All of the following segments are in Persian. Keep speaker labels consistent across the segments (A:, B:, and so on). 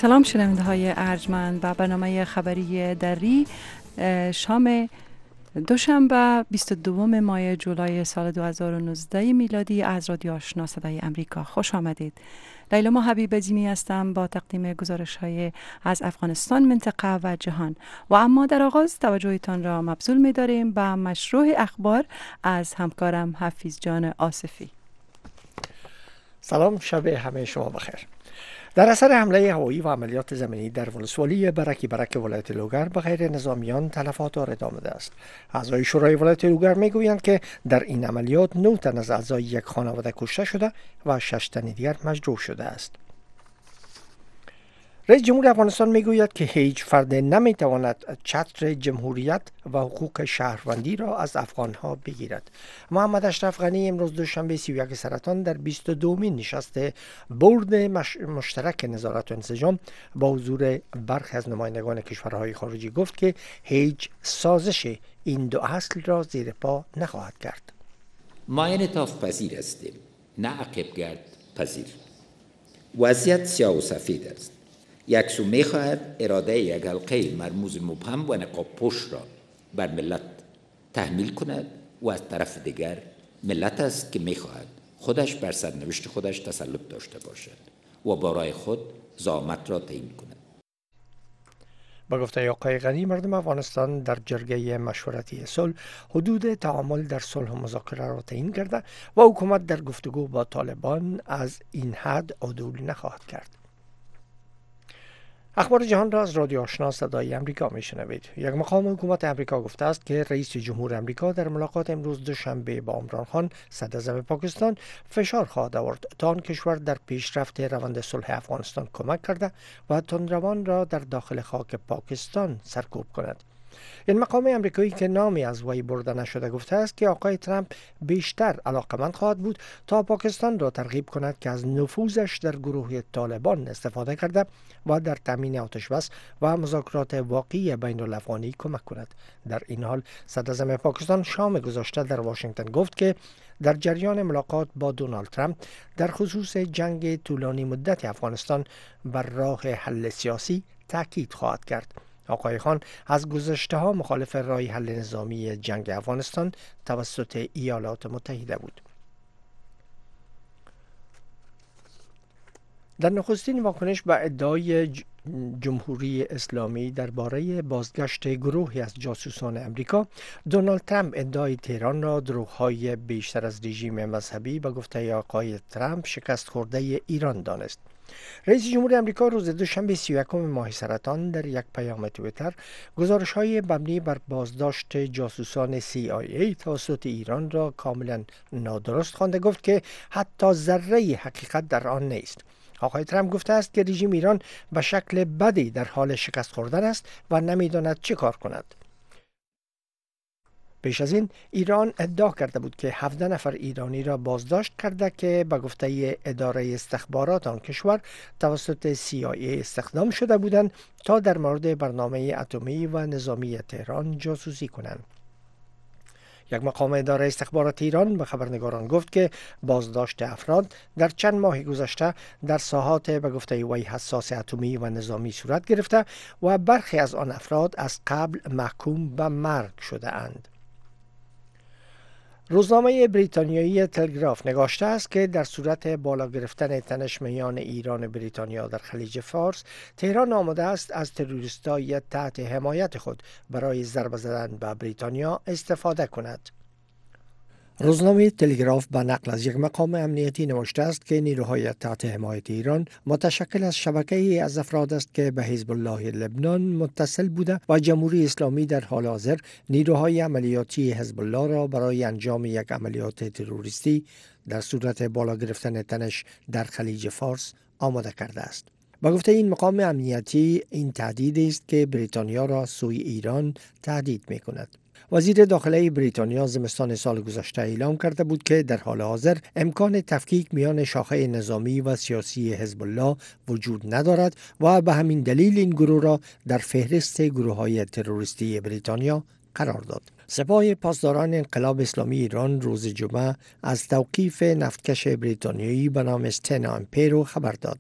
A: سلام شنونده های ارجمند و برنامه خبری دری شام دوشنبه 22 ماه جولای سال 2019 میلادی از رادیو آشنا صدای امریکا خوش آمدید. لیلا حبیب عظیمی هستم با تقدیم گزارش های از افغانستان، منطقه و جهان. و اما در آغاز توجهتان را مبذول می داریم به مشروع اخبار از همکارم حفیظ جان آصفی.
B: سلام، شب همه شما بخیر. در اثر حمله هوایی و عملیات زمینی در ولسوالی برک ولایت لوگر به غیر نظامیان تلفات وارد آمده است. اعضای شورای ولایت لوگر میگویند که در این عملیات 9 تن از اعضای یک خانواده کشته شده و 6 تن دیگر مجروح شده است. رئیس جمهور افغانستان میگوید که هیچ فرد نمیتواند چتر جمهوریت و حقوق شهروندی را از افغانها بگیرد. محمد اشرف غنی امروز دوشنبه 31 سرطان در 22مین نشست بورد مشترک نظارت و انسجام با حضور برخی از نمایندگان کشورهای خارجی گفت که هیچ سازش این دو اصل را زیر پا نخواهد کرد.
C: ما انعطاف پذیر هستیم، نه عقب‌گرد پذیر. وضعیت سیاه و سفید است. یک سو میخواهد اراده یک حلقه مرموز مبهم و نقاب پوش را بر ملت تحمیل کند و از طرف دیگر ملت است که میخواهد خودش بر سرنوشت خودش تسلط داشته باشد و با رای خود زعامت را تعیین کند.
B: با گفته آقای غنی، مردم افغانستان در جرگه مشورتی صلح حدود تعامل در صلح و مذاکره را تعیین کرده و حکومت در گفتگو با طالبان از این حد عدول نخواهد کرد. اخبار جهان را از رادیو آشنا صدای امریکا میشنوید. یک مقام حکومت امریکا گفته است که رئیس جمهور امریکا در ملاقات امروز دوشنبه با عمران خان صدراعظم پاکستان فشار خواهد آورد تا آن کشور در پیشرفت روند صلح افغانستان کمک کرده و تندروان را در داخل خاک پاکستان سرکوب کند. این مقام امریکایی که نامی از وی برده نشده گفته است که آقای ترامپ بیشتر علاقمند خواهد بود تا پاکستان را ترغیب کند که از نفوذش در گروه طالبان استفاده کرده و در تامین آتش بس و مذاکرات واقعی بین الافغانی کمک کند. در این حال صدراعظم پاکستان شام گذشته در واشنگتن گفت که در جریان ملاقات با دونالد ترامپ در خصوص جنگ طولانی مدت افغانستان بر راه حل سیاسی تاکید خواهد کرد. آقای خان از گذشته ها مخالف راه حل نظامی جنگ افغانستان توسط ایالات متحده بود. در نخستین واکنش به ادعای جمهوری اسلامی درباره بازگشت گروهی از جاسوسان امریکا، دونالد ترامپ ادعای تهران را دروغ‌های بیشتر از رژیم مذهبی به گفته آقای ترامپ شکست خورده ایران دانست. رئیس جمهور امریکا روز دوشنبه 31 ماه سرطان در یک پیام توییتر گزارش‌های مبنی بر بازداشت جاسوسان CIA توسط ایران را کاملا نادرست خوانده گفت که حتی ذره حقیقت در آن نیست. آقای ترامپ گفته است که رژیم ایران به شکل بدی در حال شکست خوردن است و نمی‌داند چه کار کند. پیش از این ایران ادعا کرده بود که 17 نفر ایرانی را بازداشت کرده که به گفته اداره استخبارات آن کشور توسط CIA استخدام شده بودند تا در مورد برنامه اتمی و نظامی تهران جاسوسی کنند. یک مقام اداره استخبارات ایران به خبرنگاران گفت که بازداشت افراد در چند ماه گذشته در ساحات به گفته وی حساس اتمی و نظامی صورت گرفته و برخی از آن افراد از قبل محکوم به مرگ شده اند. روزنامه بریتانیایی تلگراف نگاشته است که در صورت بالا گرفتن تنش میان ایران و بریتانیا در خلیج فارس، تهران آماده است از تروریستای تحت حمایت خود برای ضربه زدن به بریتانیا استفاده کند. روزنامه تلگراف به نقل از یک مقام امنیتی نوشته است که نیروهای تحت حمایت ایران متشکل از شبکه‌ای از افراد است که به حزب الله لبنان متصل بوده و جمهوری اسلامی در حال حاضر نیروهای عملیاتی حزب الله را برای انجام یک عملیات تروریستی در صورت بالا گرفتن تنش در خلیج فارس آماده کرده است. با گفته این مقام امنیتی، این تهدید است که بریتانیا را سوی ایران تهدید می‌کند. وزیر داخله بریتانیا زمستان سال گذشته اعلام کرده بود که در حال حاضر امکان تفکیک میان شاخه نظامی و سیاسی حزب الله وجود ندارد و به همین دلیل این گروه را در فهرست گروه‌های تروریستی بریتانیا قرار داد. سپاه پاسداران انقلاب اسلامی ایران روز جمعه از توقیف نفتکش بریتانیایی به نام استنا امپیرو خبر داد.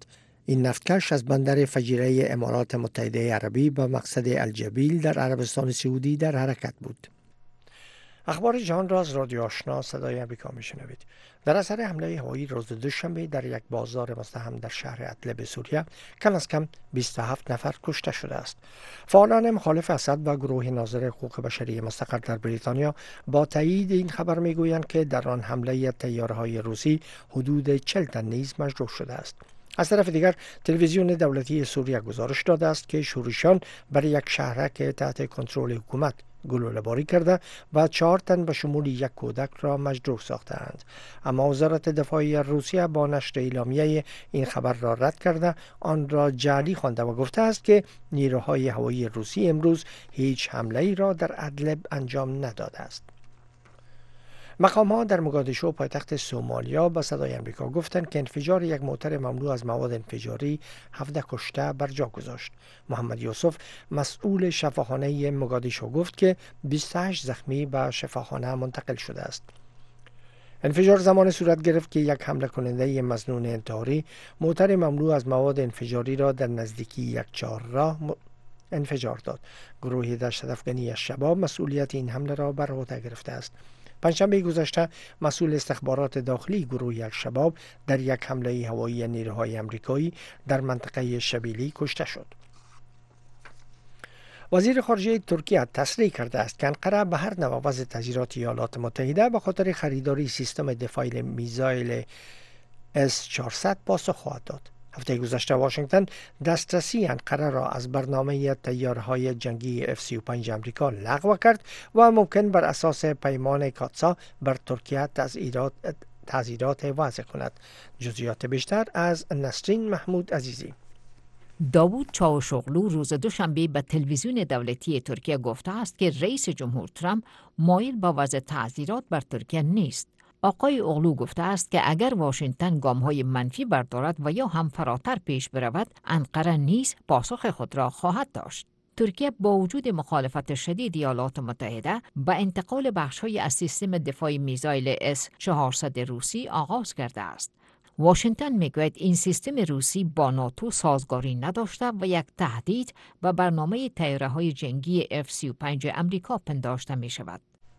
B: این نفتکش از بندر فجیره امارات متحده عربی به مقصد الجبیل در عربستان سعودی در حرکت بود. اخبار جهان را از رادیو آشنا صدای امریکا میشنوید. در اثر حمله هوایی روز دوشنبه در یک بازار مزدحم در شهر ادلب سوریه کم از کم 27 نفر کشته شده است. فعالان مخالف اسد و گروه ناظر حقوق بشری مستقر در بریتانیا با تایید این خبر میگویند که در آن حمله طیاره‌های روسی حدود 40 تن نیز مجروح شده است. از طرف دیگر تلویزیون دولتی سوریه گزارش داده است که شورشیان بر یک شهرک تحت کنترل حکومت گلوله‌باری کرده و 4 تن به شمول یک کودک را مجروح ساختند. اما وزارت دفاع روسیه با نشر اعلامیه این خبر را رد کرده آن را جعلی خوانده و گفته است که نیروهای هوایی روسی امروز هیچ حمله‌ای را در ادلب انجام نداده است. مقام‌ها در موگادیشو پایتخت سومالیا به صدای آمریکا گفتند که انفجار یک موتر مملو از مواد انفجاری 17 کشته بر جا گذاشت. محمد یوسف مسئول شفاخانه موگادیشو گفت که 28 زخمی به شفاخانه منتقل شده است. انفجار زمان صورت گرفت که یک حمله کننده مظنون انتحاری موتر مملو از مواد انفجاری را در نزدیکی یک چهارراه انفجار داد. گروه دهشت افغانی الشباب مسئولیت این حمله را بر عهده گرفته است. پنجشنبه گذشته مسئول استخبارات داخلی گروه الشباب در یک حمله هوایی نیروهای آمریکایی در منطقه شبیلی کشته شد. وزیر خارجه ترکیه تصریح کرده است که انقره به هر نوع وضع تحذیرات ایالات متحده به خاطر خریداری سیستم دفاعی میزایل S-400 پاسخ خواهد داد. هفته گذشته واشنگتن دسترسی انقره را از برنامه طیاره‌های جنگی F-35 آمریکا لغو کرد و ممکن بر اساس پیمان کاتسا بر ترکیه تعزیرات وضع کند. جزئیات بیشتر از نسرین محمود عزیزی.
D: داوود چاوشوغلو روز دوشنبه به تلویزیون دولتی ترکیه گفته است که رئیس جمهور ترامپ مایل به وضع تعزیرات بر ترکیه نیست. آقای اوغلو گفته است که اگر واشنگتن گام‌های منفی بردارد و یا هم فراتر پیش برود، انقره نیز پاسخ خود را خواهد داشت. ترکیه با وجود مخالفت شدید ایالات متحده به انتقال بخش‌های از سیستم دفاعی میزایل S-400 روسی آغاز کرده است. واشنگتن میگوید این سیستم روسی با ناتو سازگاری نداشته و یک تهدید به برنامه طیاره‌های جنگی F-35 آمریکا پنداشته می شود.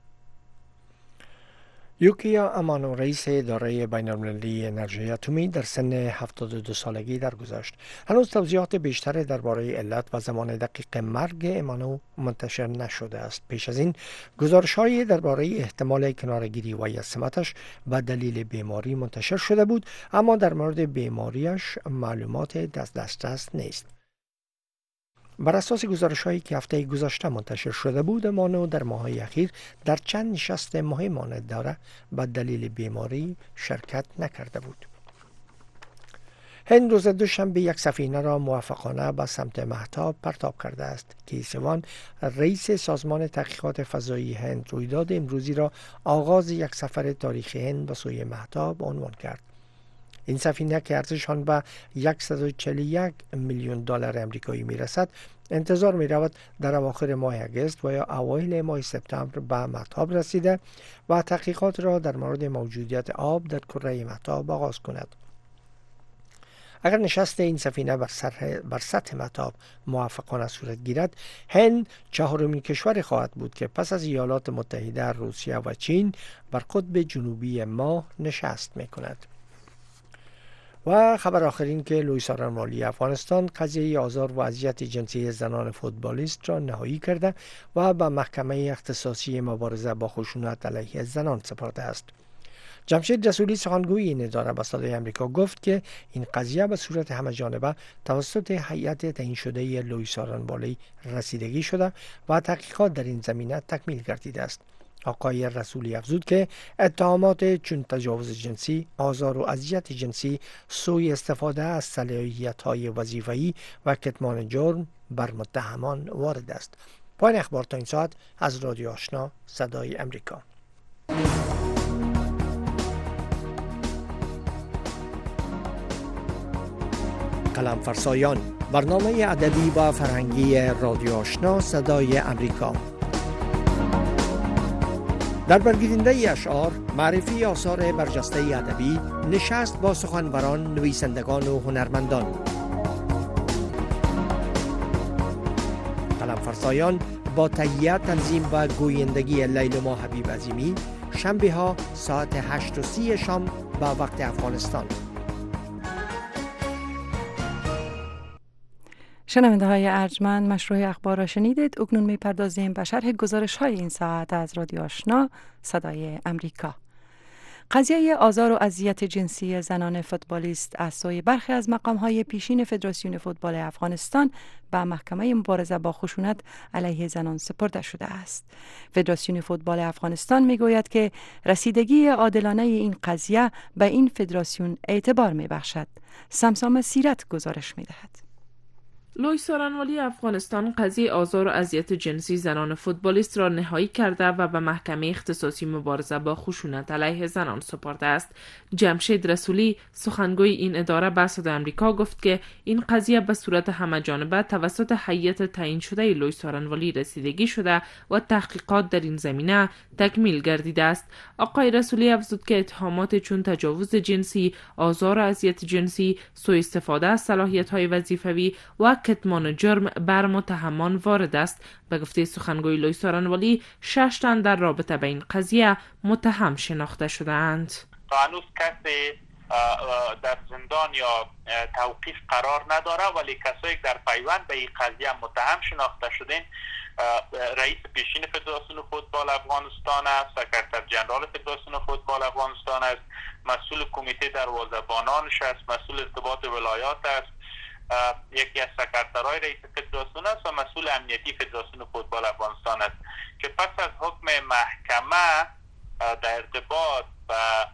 B: یوکیا امانو رئیس اداره بین‌المللی انرژی اتمی در سن 72 سالگی درگذشت. هنوز توضیحات بیشتر درباره علت و زمان دقیق مرگ امانو منتشر نشده است. پیش از این گزارش‌های درباره احتمال کناره‌گیری و یا سمتش به دلیل بیماری منتشر شده بود، اما در مورد بیماریش معلومات دسترس نیست. بر اساس گزارش‌هایی که هفته گذشته منتشر شده بود، مانو در ماه‌های اخیر در چند نشست مهمان اداره به دلیل بیماری شرکت نکرده بود. هند روز دوشنبه یک سفینه را موفقانه به سمت مهتاب پرتاب کرده است. کیسوان رئیس سازمان تحقیقات فضایی هند رویداد امروزی را آغاز یک سفر تاریخی هند به سوی مهتاب عنوان کرد. این سفینه که ارزش آن به 141 میلیون دلار آمریکایی میرسد، انتظار می رود در اواخر ماه اگست و یا اوایل ماه سپتامبر به مهتاب رسیده و تحقیقات را در مورد موجودیت آب در کره مهتاب آغاز کند. اگر نشست این سفینه بر سطح مهتاب موفقانه صورت گیرد، هند چهارمین کشور خواهد بود که پس از ایالات متحده، روسیه و چین بر قطب جنوبی ماه نشست می کند. و خبر آخرین که لوئیس آرانوالی افغانستان قضیه آزار و اذیت جنسی زنان فوتبالیست را نهایی کرده و به محکمه اختصاصی مبارزه با خشونت علیه زنان سپرده است. جمشید رسولی سخنگوی این اداره به صدای آمریکا گفت که این قضیه به صورت همه‌جانبه توسط هیئت تعیین شده لوئیس آرانوالی رسیدگی شده و تحقیقات در این زمینه تکمیل گردیده است. آقای رسولی افزود که اتهامات چون تجاوز جنسی، آزار و اذیت جنسی، سوء استفاده از صلاحیت‌های وظیفه‌ای و کتمان جرم بر متهمان وارد است. پایان اخبار تا این ساعت از رادیو آشنا صدای امریکا. قلم فرسایان، برنامه ادبی و فرهنگی رادیو آشنا صدای امریکا. در برگیرنده اشعار، معرفی آثار برجسته ادبی، نشست با سخنوران، نویسندگان و هنرمندان. قلمفرسایان با تهیه، تنظیم و گویندگی لیلما حبیب عظیمی، شنبه ها ساعت 8:30 شام با وقت افغانستان.
A: شنونده های ارجمند، مشروع اخبار را شنیدید. اکنون میپردازیم به شرح گزارش های این ساعت از رادیو آشنا صدای امریکا. قضیه آزار و اذیت جنسی زنان فوتبالیست از سوی برخی از مقام‌های پیشین فدراسیون فوتبال افغانستان به محکمه مبارزه با خشونت علیه زنان سپرده شده است. فدراسیون فوتبال افغانستان میگوید که رسیدگی عادلانه این قضیه به این فدراسیون اعتبار میبخشد. سمسام سیرت گزارش میدهد.
E: لوی سارنوالی افغانستان قضیه آزار و اذیت جنسی زنان فوتبالیست را نهایی کرده و به محکمه اختصاصی مبارزه با خشونت علیه زنان سپرده است. جمشید رسولی سخنگوی این اداره به صدای آمریکا گفت که این قضیه به صورت همه‌جانبه توسط هیئت تعیین شده لوی سارنوالی رسیدگی شده و تحقیقات در این زمینه تکمیل گردیده است. آقای رسولی افزود که اتهامات چون تجاوز جنسی، آزار و اذیت جنسی، سوء استفاده از صلاحیت‌های وظیفوی و کتمان جرم بر متهمان وارد است. به گفته سخنگوی لوی سارنوالی 6 تن در رابطه به این قضیه متهم شناخته شده‌اند.
F: هنوز کسی در زندان یا توقیف قرار نداره، ولی کسایی که در پیوند به این قضیه متهم شناخته شدین رئیس پیشین فدراسیون فوتبال افغانستان است، سکرتر جنرال فدراسیون فوتبال افغانستان است، مسئول کمیته دروازه‌بانانش است، مسئول ارتباط ولایات است، یکی از سکرترهای رئیس فدراسیون است و مسئول امنیتی فدراسیون فوتبال افغانستان است که پس از حکم محکمه در ارتباط با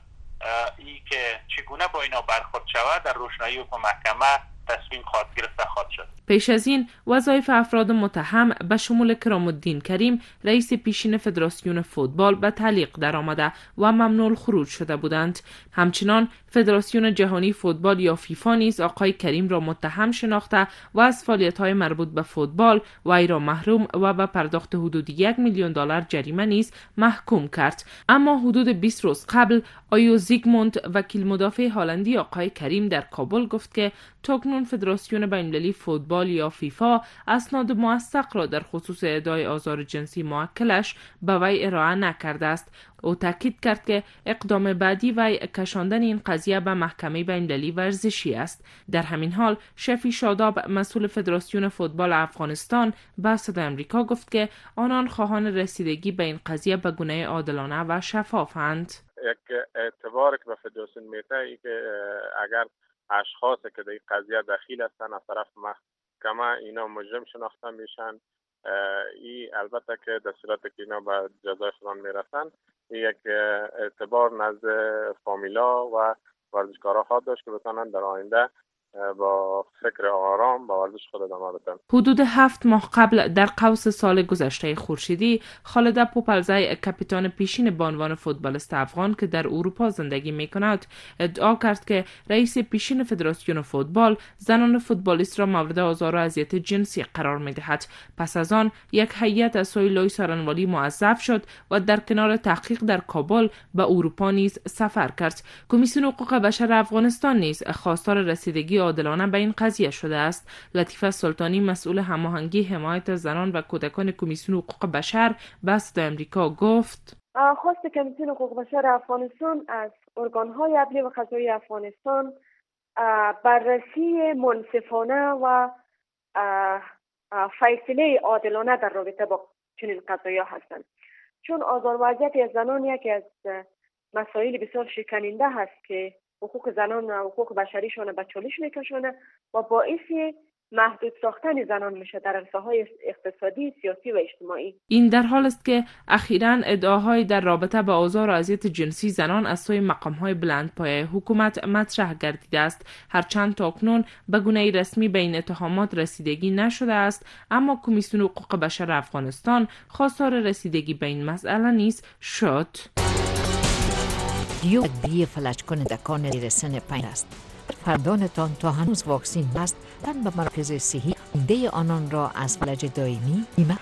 F: ای که چگونه با اینا برخورد شود در روشنایی حکم محکمه تصمیم خواهد گرفته خواهد شد.
E: پیش از این وظایف افراد متهم به شمول کرام الدین کریم رئیس پیشین فدراسیون فوتبال به تعلیق درآمده و ممنوع الخروج شده بودند. همچنان فدراسیون جهانی فوتبال یا فیفا نیز آقای کریم را متهم شناخته و از فعالیت‌های مربوط به فوتبال وی را محروم و به پرداخت حدود $1 میلیون جریمه نیز محکوم کرد. اما حدود 20 روز قبل آیو زیگموند وکیل مدافع هلندی آقای کریم در کابل گفت که تاکنون فدراسیون بین‌المللی فوتبال یا فیفا اسناد موثق را در خصوص ادعای آزار جنسی موکلش به وی ارائه نکرده است. او تاکید کرد که اقدام بعدی وی کشاندن این قضیه به محکمه بین‌المللی ورزشی است. در همین حال شفی شاداب مسئول فدراسیون فوتبال افغانستان به صدای آمریکا گفت که آنان خواهان رسیدگی به این قضیه به گونه عادلانه و شفافند.
G: یک اعتبار که به فدراسیون میده ای که اگر اشخاصی که در این قضیه دخیل هستند از طرف محکمه اینا مجرم شناخته میشن، ای البته که در صورت که اینا به جزای خودشان میرسن یک اعتبار نزد فامیلا و ورزشکارا خواهد داشت که بتونن در آینده با فکر آرام با ورزش خود ادامه بدن.
E: حدود 7 ماه قبل در قوس سال گذشته خورشیدی خالده پوپلزی کاپیتان پیشین بانوان فوتبالیست افغان که در اروپا زندگی میکند ادعا کرد که رئیس پیشین فدراسیون فوتبال زنان فوتبالیست را مورد آزار و اذیت جنسی قرار میدهد. پس از آن یک هیئت از سوی لوی سارنوالی موظف شد و در کنار تحقیق در کابل به اروپا نیز سفر کرد. کمیسیون حقوق بشر افغانستان نیز خواستار رسیدگی عادلانه به این قضیه شده است. لطیفه سلطانی مسئول هماهنگی حمایت زنان و کودکان کمیسیون حقوق بشر به صدای آمریکا گفت:
H: خواست کمیسیون حقوق بشر افغانستان از ارگان‌های عدلی و قضایی افغانستان بررسی منصفانه و فیصله عادلانه در رابطه با چنین قضایا هستند، چون آزار و اذیت زنان یکی از مسائل بسیار شکننده هست که حقوق زنان و حقوق بشریشان به چالش میکشونه و باعث محدود ساختن زنان میشه در عرصه‌های اقتصادی، سیاسی و اجتماعی.
E: این در حال است که اخیراً ادعاهای در رابطه با آزار و اذیت جنسی زنان از سوی مقام‌های بلندپایه حکومت مطرح گردیده است. هرچند تاکنون به گونه رسمی به این اتهامات رسیدگی نشده است، اما کمیسیون حقوق بشر افغانستان خواستار رسیدگی به این مسئله نیز شد.
D: دیو ادبی فلج کنندگان زیر سن 5 است. فردانتان تا هنوز واکسین است تن به مراکز صحی ده آنان را از فلج دائمی بیمه.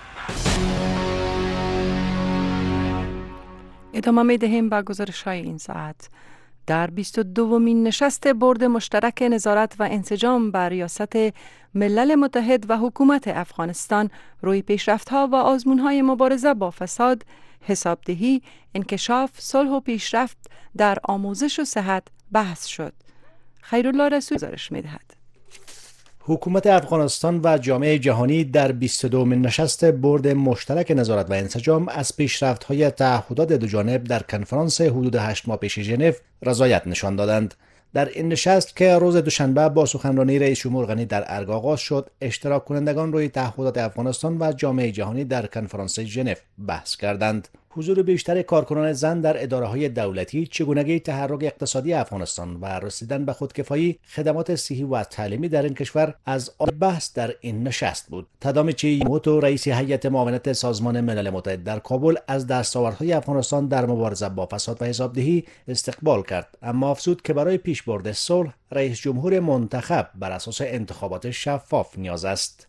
A: ادامه می دهیم با گزارش های این ساعت. در 22مین نشست بورد مشترک نظارت و انسجام بر ریاست ملل متحد و حکومت افغانستان روی پیشرفت‌ها و آزمون‌های مبارزه با فساد، حسابدهی، انکشاف، صلح و پیشرفت در آموزش و صحت بحث شد. خیرالله رسول گزارش می‌دهد.
B: حکومت افغانستان و جامعه جهانی در 22مین نشست بورد مشترک نظارت و انسجام از پیشرفت‌های تعهدات دو جانب در کنفرانس حدود 8 ماه پیش ژنو رضایت نشان دادند. در این نشست که روز دوشنبه با سخنرانی رئیس جمهور غنی در ارگ آغاز شد، اشتراک کنندگان روی تعهدات افغانستان و جامعه جهانی در کنفرانس ژنو بحث کردند. حضور بیشتر کارکنان زن در اداره‌های دولتی، چگونگی تحرک اقتصادی افغانستان و رسیدن به خودکفایی خدمات صحی و تعلیمی در این کشور از بحث در این نشست بود. تادامیچی موتو، رئیس هیئت معاونت سازمان ملل متحد در کابل، از دستاوردهای افغانستان در مبارزه با فساد و حسابدهی استقبال کرد، اما افزود که برای پیشبرد صلح رئیس جمهور منتخب بر اساس انتخابات شفاف نیاز است.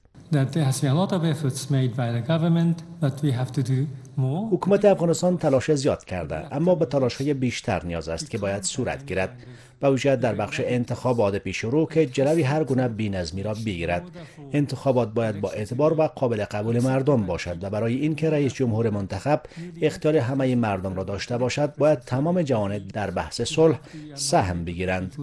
B: حکومت افغانستان تلاش زیاد کرده، اما به تلاش‌های بیشتر نیاز است که باید صورت گیرد، به ویژه در بخش انتخابات پیش رو که جلوی هر گونه بی‌نظمی را بگیرد. انتخابات باید با اعتبار و قابل قبول مردم باشد و برای اینکه رئیس جمهور منتخب اختیار همه مردم را داشته باشد، باید تمام جوانب در بحث صلح سهم بگیرند.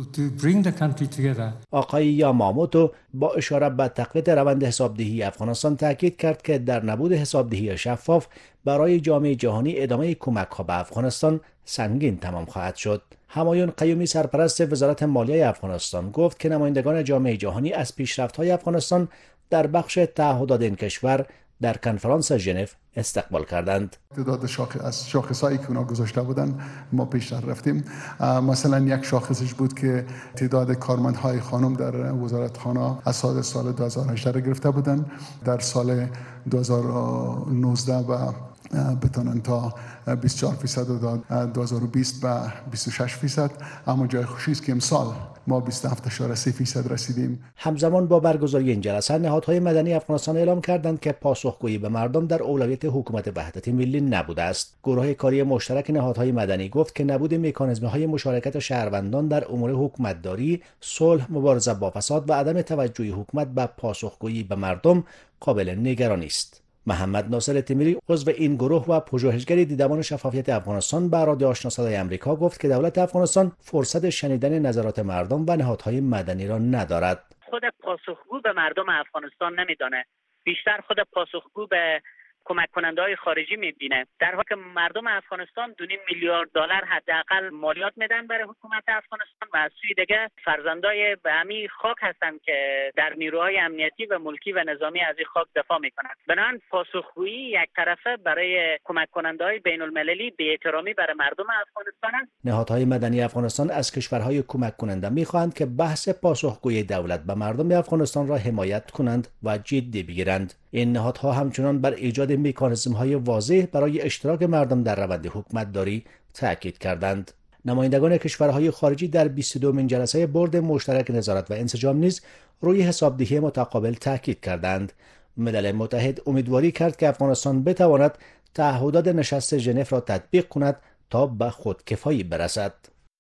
B: آقای یاماموتو با اشاره به تقویت روند حسابدهی افغانستان تاکید کرد که در نبود حسابدهی شفاف برای جامعه جهانی ادامه کمک‌ها به افغانستان سنگین تمام خواهد شد. همایون قیومی، سرپرست وزارت مالیه افغانستان، گفت که نمایندگان جامعه جهانی از پیشرفت‌های افغانستان در بخش تعهدات این کشور در کنفرانس ژنو استقبال کردند.
I: تعداد از شاخصایی که اونا گذاشته بودن ما پیشتر رفتیم. مثلا یک شاخصش بود که تعداد کارمندهای خانم در وزارتخانه از سال 2018 گرفته بودن، در سال 2019 و بتونن تا 24% و 2020 به 26%. اما جای خوشی است که امسال ما 27.3% رسیدیم.
B: همزمان با برگزاری این جلسه، نهادهای مدنی افغانستان اعلام کردند که پاسخگویی به مردم در اولویت حکومت وحدت ملی نبوده است. گروه کاری مشترک نهادهای مدنی گفت که نبود مکانیزم‌های مشارکت شهروندان در امور حکومتداری، صلح، مبارزه با فساد و عدم توجه حکومت به پاسخگویی به مردم قابل نگرانی است. محمد ناصر تیمیری، عضو این گروه و پژوهشگر دیدبان شفافیت افغانستان، به رادیو آشنا صدای آمریکا گفت که دولت افغانستان فرصت شنیدن نظرات مردم و نهادهای مدنی را ندارد.
J: خود پاسخگو به مردم افغانستان نمیدانه، بیشتر خود پاسخگو به کمک کننده های خارجی میبینه، در حالی که مردم افغانستان $2.5 میلیارد حداقل مالیات میدن برای حکومت افغانستان و از سوی دیگه فرزندای به همین خاک هستن که در نیروهای امنیتی و ملکی و نظامی از این خاک دفاع میکنند. بنابراین پاسخگویی یک طرفه برای کمک کننده های بین المللی بی‌احترامی برای مردم افغانستان است.
B: نهادهای مدنی افغانستان از کشورهای کمک کننده میخواهند که بحث پاسخگویی دولت به مردم افغانستان را حمایت کنند و جدی بگیرند. این نهادها همچنان بر ایجاد مکانیزم‌های واضح برای اشتراک مردم در روند حکومتداری تاکید کردند. نمایندگان کشورهای خارجی در 22مین جلسه بورد مشترک نظارت و انسجام نیز روی حسابدهی متقابل تاکید کردند. ملل متحد امیدواری کرد که افغانستان بتواند تعهدات نشست ژنو را تطبیق کند تا به خودکفایی برسد.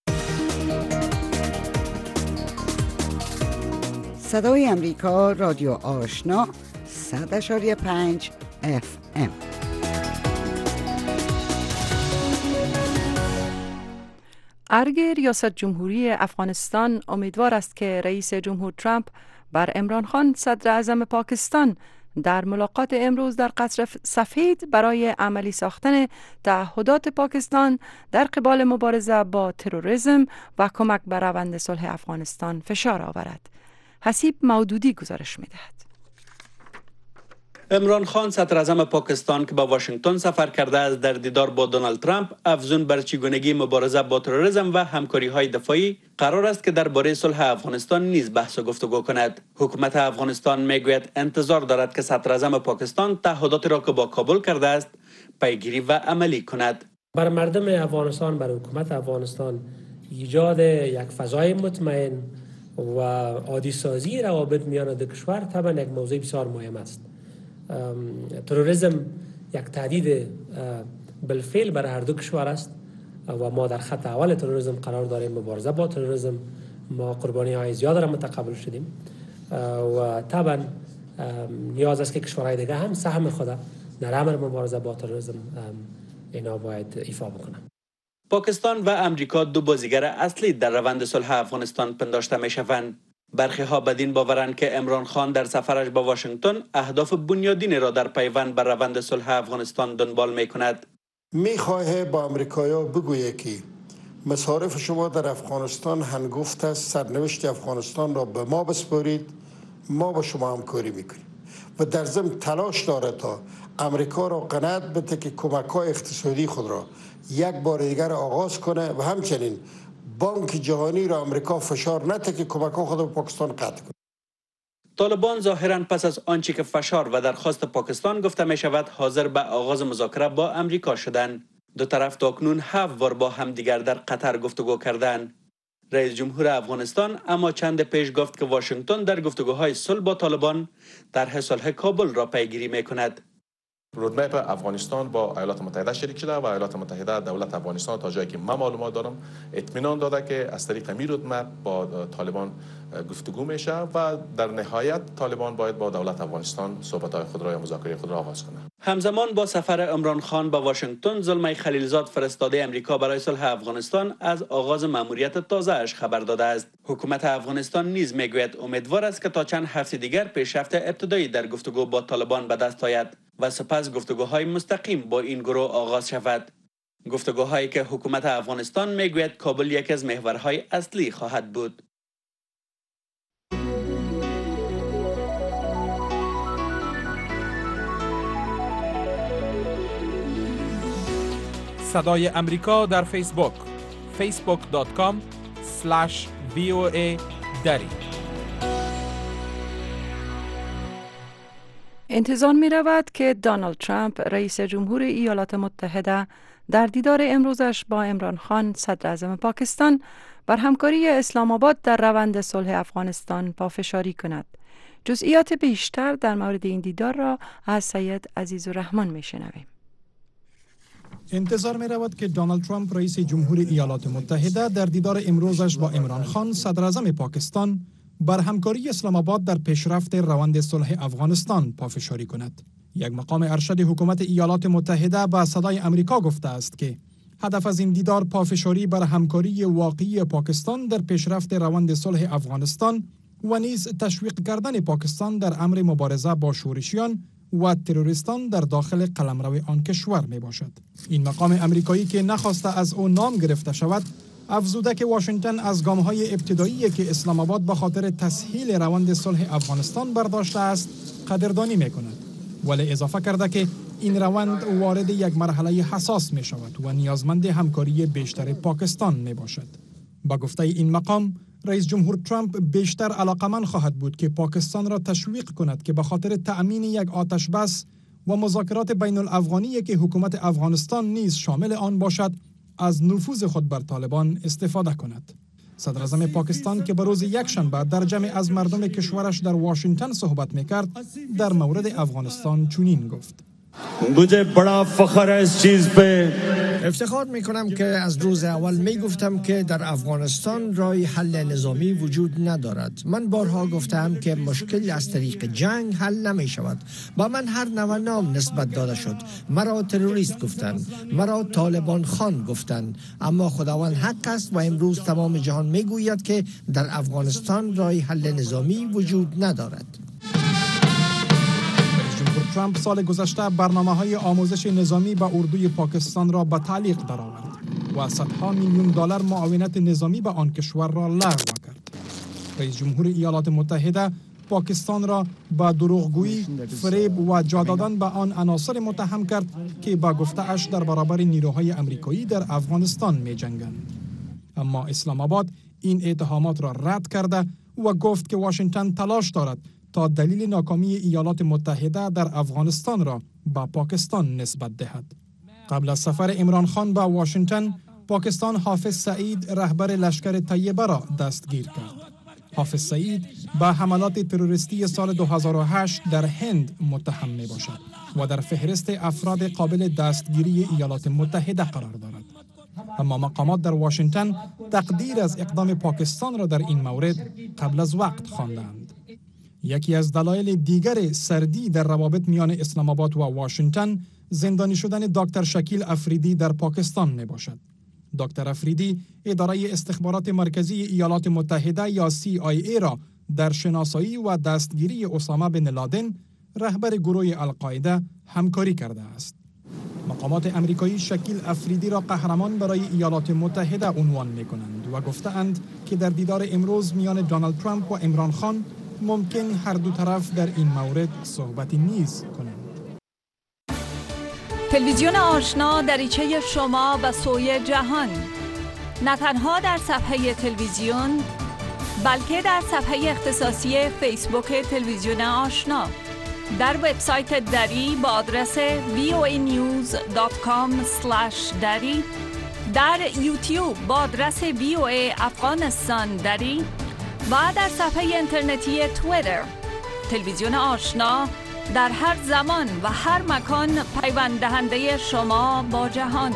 K: صدای امریکا، رادیو آشنا، 100.5 FM.
A: ارگ ریاست جمهوری افغانستان امیدوار است که رئیس جمهور ترامپ بر عمران خان صدر اعظم پاکستان در ملاقات امروز در قصر سفید برای عملی ساختن تعهدات پاکستان در قبال مبارزه با تروریسم و کمک به روند صلح افغانستان فشار آورد. حسیب مودودی گزارش می‌دهد.
L: عمران خان صدر اعظم پاکستان که به واشنگتن سفر کرده است، در دیدار با دونالد ترامپ افزون بر چگونگی مبارزه با تروریسم و همکاری‌های دفاعی قرار است که درباره صلح افغانستان نیز بحث و گفتگو کند. حکومت افغانستان میگوید انتظار دارد که صدر اعظم پاکستان تعهداتی را که با کابل کرده است پیگیری و عملی کند.
M: بر مردم افغانستان، بر حکومت افغانستان ایجاد یک فضای مطمئن و عادی سازی روابط میان دو کشور طبعا یک موضوع بسیار مهم است. تروریسم یک تهدید بالفعل برای هر دو کشور است و ما در خط اول تروریسم قرار داریم. مبارزه با تروریسم ما قربانی های زیاد را متقبل شدیم و طبعا نیاز است که کشورهای دیگه هم سهم خود در امر مبارزه با تروریسم اینا باید ایفا بکنن.
L: پاکستان و امریکا دو بازیگر اصلی در روند صلح افغانستان پنداشته می شوند. برخی ها بدین باورند که عمران خان در سفرش به واشنگتن اهداف بنیادین را در پیوند بر روند صلح افغانستان دنبال می کند.
N: می خواهد با امریکایی‌ها بگوید که مصارف شما در افغانستان هنگفت است، سرنوشت افغانستان را به ما بسپارید، ما با شما همکاری میکنیم و در ضمن تلاش دارد تا امریکا را قناعت بده که کمک‌های اقتصادی خود را یک بار دیگر آغاز کنه و همچنین بانک جهانی را امریکا فشار نده که کمک‌ها خود به پاکستان قطع کنه.
L: طالبان ظاهراً پس از آنچه که فشار و درخواست پاکستان گفته می شود حاضر به آغاز مذاکره با امریکا شدند. دو طرف تاکنون 7 بار با همدیگر در قطر گفتگو کردند. رئیس جمهور افغانستان اما چند پیش گفت که واشنگتن در گفتگوهای صلح با طالبان طرح صلح کابل را پیگیری می کند.
O: رودمپ افغانستان با ایالات متحده شریک شده و ایالات متحده دولت افغانستان تا جایی که من معلومات دارم اطمینان داده که از طریق می رودمپ با طالبان گفتگو میشه و در نهایت طالبان باید با دولت افغانستان صحبت‌های خود را یا مذاکره خود را آغاز کنه.
L: همزمان با سفر عمران خان به واشنگتن، زلمه خلیلزاد فرستاده امریکا برای صلح افغانستان از آغاز مأموریت تازه‌اش خبر داده است. حکومت افغانستان نیز میگوید امیدوار است که تا چند هفته دیگر پیشرفت ابتدایی در گفتگو با طالبان به دست آید و سپس گفتگوهای مستقیم با این گروه آغاز شود. گفتگوهایی که حکومت افغانستان میگوید کابل یکی از محورهای اصلی خواهد بود.
P: صدای امریکا در فیسبوک facebook.com/VOA دری.
A: انتظار می رود که دونالد ترامپ رئیس جمهور ایالات متحده در دیدار امروزش با عمران خان صدر اعظم پاکستان بر همکاری اسلام آباد در روند صلح افغانستان پافشاری کند. جزئیات بیشتر در مورد این دیدار را از سید عزیزالرحمن می شنویم.
Q: انتظار می رود که دونالد ترامپ رئیس جمهور ایالات متحده در دیدار امروزش با عمران خان صدر اعظم پاکستان بر همکاری اسلام آباد در پیشرفت روند صلح افغانستان پافشاری کند. یک مقام ارشد حکومت ایالات متحده به صدای امریکا گفته است که هدف از این دیدار پافشاری بر همکاری واقعی پاکستان در پیشرفت روند صلح افغانستان و نیز تشویق کردن پاکستان در امر مبارزه با شورشیان و تروریستان در داخل قلمرو آن کشور می باشد. این مقام امریکایی که نخواسته از او نام گرفته شود، افزوده که واشنگتن از گام‌های ابتدایی که اسلام آباد به خاطر تسهیل روند صلح افغانستان برداشته است قدردانی می کند، ولی اضافه کرده که این روند وارد یک مرحله حساس می شود و نیازمند همکاری بیشتر پاکستان می باشد. با گفته این مقام، رئیس جمهور ترامپ بیشتر علاقمند خواهد بود که پاکستان را تشویق کند که به خاطر تأمین یک آتش بس و مذاکرات بین الافغانی که حکومت افغانستان نیز شامل آن باشد از نفوذ خود بر طالبان استفاده کند. صدر اعظم پاکستان که به روز یکشنبه در جمع از مردم کشورش در واشنگتن صحبت میکرد، در مورد افغانستان چنین گفت:
R: मुझे बड़ा फख्र है इस चीज पे
B: افتخار میکنم که از روز اول میگفتم که در افغانستان راه حل نظامی وجود ندارد. من بارها گفتم که مشکل از طریق جنگ حل نمی شود. با من هر نوع نام نسبت داده شد. مرا تروریست گفتند، مرا طالبان خان گفتند، اما خداوند حق است و امروز تمام جهان میگوید که در افغانستان راه حل نظامی وجود ندارد.
Q: ترامپ سال گذشته برنامه‌های آموزش نظامی به اردوی پاکستان را به تعلیق درآورد و صدها میلیون دلار معاونت نظامی به آن کشور را لغو کرد. رئیس جمهور ایالات متحده پاکستان را به دروغگویی، فریب و جا دادن به آن عناصر متهم کرد که با گفته اش در برابر نیروهای آمریکایی در افغانستان می‌جنگند. اما اسلام آباد این اتهامات را رد کرده و گفت که واشنگتن تلاش دارد تا دلیل ناکامی ایالات متحده در افغانستان را با پاکستان نسبت دهد. قبل از سفر عمران خان به واشنگتن، پاکستان حافظ سعید رهبر لشکر طیبه را دستگیر کرد. حافظ سعید به حملات تروریستی سال 2008 در هند متهم می باشد و در فهرست افراد قابل دستگیری ایالات متحده قرار دارد. اما مقامات در واشنگتن تقدیر از اقدام پاکستان را در این مورد قبل از وقت خواندند. یکی از دلایل دیگر سردی در روابط میان اسلام آباد و واشنگتن زندانی شدن دکتر شکیل افریدی در پاکستان می باشد. دکتر افریدی اداره استخبارات مرکزی ایالات متحده یا CIA را در شناسایی و دستگیری اسامه بن لادن رهبر گروه القاعده همکاری کرده است. مقامات امریکایی شکیل افریدی را قهرمان برای ایالات متحده عنوان می کنند و گفتند که در دیدار امروز میان دونالد ترامپ و عمران خان ممکن هر دو طرف در این مورد صحبتی نیز کنند.
S: تلویزیون آشنا دریچه شما به سوی جهان، نه تنها در صفحه تلویزیون بلکه در صفحه اختصاصی فیسبوک تلویزیون آشنا، در وبسایت دری با آدرس voanews.com/dari، در یوتیوب با آدرس VOA افغانستان دری و در صفحه اینترنتی توییتر. تلویزیون آشنا در هر زمان و هر مکان پیوند دهنده شما با جهان.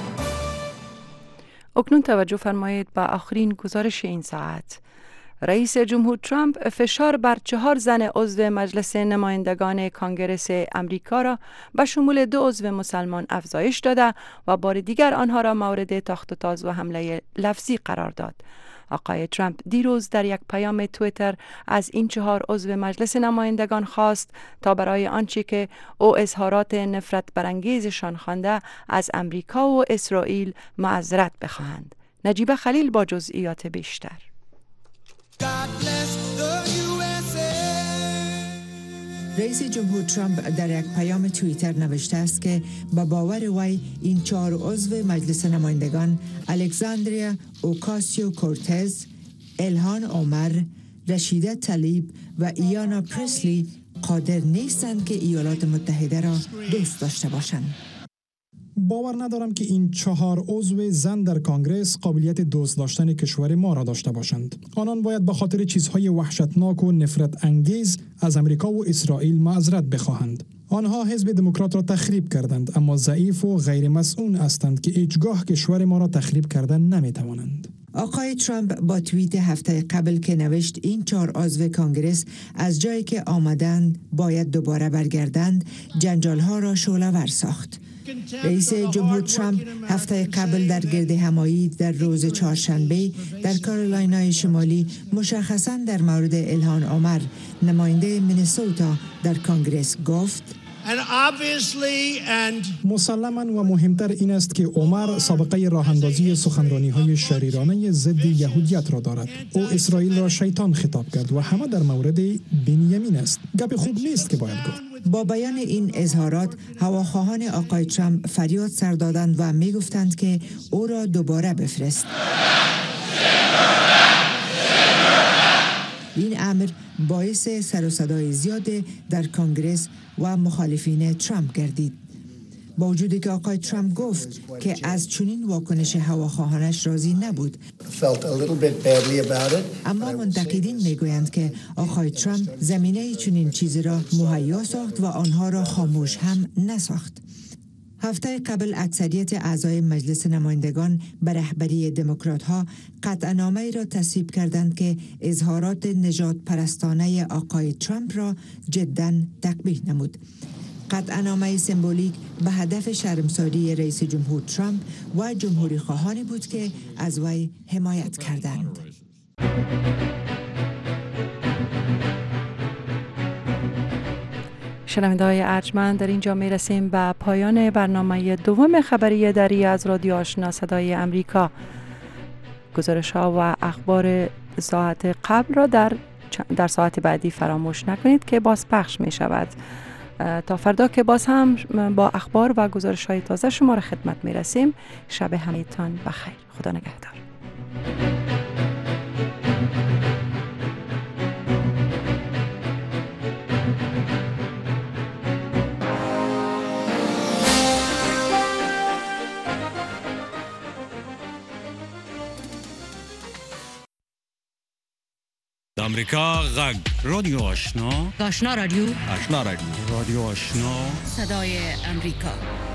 A: اکنون توجه فرمایید به آخرین گزارش این ساعت. رئیس جمهور ترامپ فشار بر 4 زن عضو مجلس نمایندگان کانگرس امریکا را به شمول 2 عضو مسلمان افزایش داده و بار دیگر آنها را مورد تاخت و تاز و حمله لفظی قرار داد. آقای ترامپ دیروز در یک پیام توییتر از این 4 عضو مجلس نمایندگان خواست تا برای آنچه که او اظهارات نفرت برانگیزشان خوانده از امریکا و اسرائیل معذرت بخواهند. نجیبه خلیل با جزئیات بیشتر.
T: رئیس جمهور ترامپ در یک پیام توییتر نوشته است که به باور وی این 4 عضو مجلس نمایندگان الکساندریا اوکاسیو کورتز، الهان عمر، رشیده طلیب و ایانا پرسلی قادر نیستند که ایالات متحده را دوست داشته باشند.
Q: باور ندارم که این 4 عضو زن در کانگرس قابلیت دوست داشتن کشور ما را داشته باشند. آنان باید به خاطر چیزهای وحشتناک و نفرت انگیز از امریکا و اسرائیل معذرت بخواهند. آنها حزب دموکرات را تخریب کردند، اما ضعیف و غیر مسئول هستند که هیچگاه کشور ما را تخریب کردن نمیتوانند.
T: آقای ترامپ با توییت هفته قبل که نوشت این 4 عضو کانگرس از جایی که آمدند باید دوباره برگردند، جنجال‌ها را شعله‌ور ساخت. رئیس جمهور ترامپ هفته قبل در گرد همایی در روز چهارشنبه در کارولینای شمالی مشخصاً در مورد الهان عمر، نماینده مینیسوتا در کانگرس گفت:
Q: مسلماً و مهمتر این است که عمر سابقه راهاندازی سخنرانی‌های شریرانه ضد یهودیت را دارد. او اسرائیل را شیطان خطاب کرد و همه در مورد بنیامین است. گپ خوب نیست که باید گفت.
T: با بیان این اظهارات هواخواهان آقای ترامپ فریاد سر دادند و می گفتند که او را دوباره بفرست. این امر باعث سر و صدای زیاد در کانگرس و مخالفین ترامپ گردید. با وجودی که آقای ترامپ گفت که از چنین واکنش هواخواهانش راضی نبود، اما منتقدین میگویند که آقای ترامپ زمینه چنین چیزی را مهیا ساخت و آنها را خاموش هم نساخت. هفته قبل اکثریت اعضای مجلس نمایندگان به رهبری دموکرات‌ها قطعنامه‌ای را تصویب کردند که اظهارات نژاد پرستانه آقای ترامپ را جداً تقبیح نمود. قطعنامه سمبولیک به هدف شرمساری رئیس جمهور ترامپ و جمهوری خواهانی بود که از وی حمایت کردند.
A: شنونده‌های ارجمند، در اینجا می رسیم به پایان برنامه دوم خبری دری از رادیو آشنا صدای امریکا. گزارش‌ها و اخبار ساعت قبل را در ساعت بعدی فراموش نکنید که باز پخش می شود. تا فردا که باز هم با اخبار و گزارش‌های تازه شما را خدمت می رسیم. شب همگیتان بخیر. خدا نگهدار.
R: امریکا غږ رادیو آشنا
D: آشنا رادیو
R: رادیو آشنا
D: صدای امریکا.